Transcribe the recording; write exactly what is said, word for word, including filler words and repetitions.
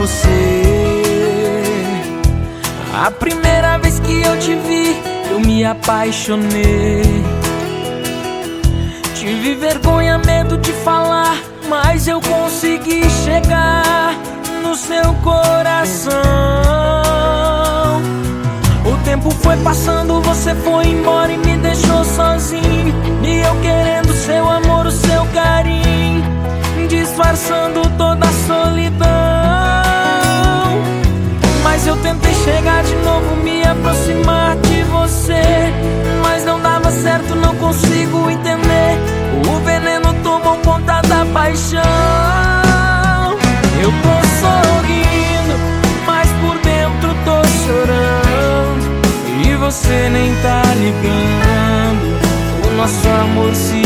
você. A primeira vez que eu te vi, eu me apaixonei. Tive vergonha, medo de falar, mas eu consegui chegar no seu coração. O tempo foi passando, você foi embora e me deixou sozinho. E eu querendo seu amor, o seu carinho, disfarçando toda a solidão. Mas eu tentei chegar de novo, me aproximar de você, mas não dava certo, não consigo entender. O veneno tomou conta da paixão. Eu tô sorrindo, mas por dentro tô chorando, e você nem tá ligando. O nosso amor se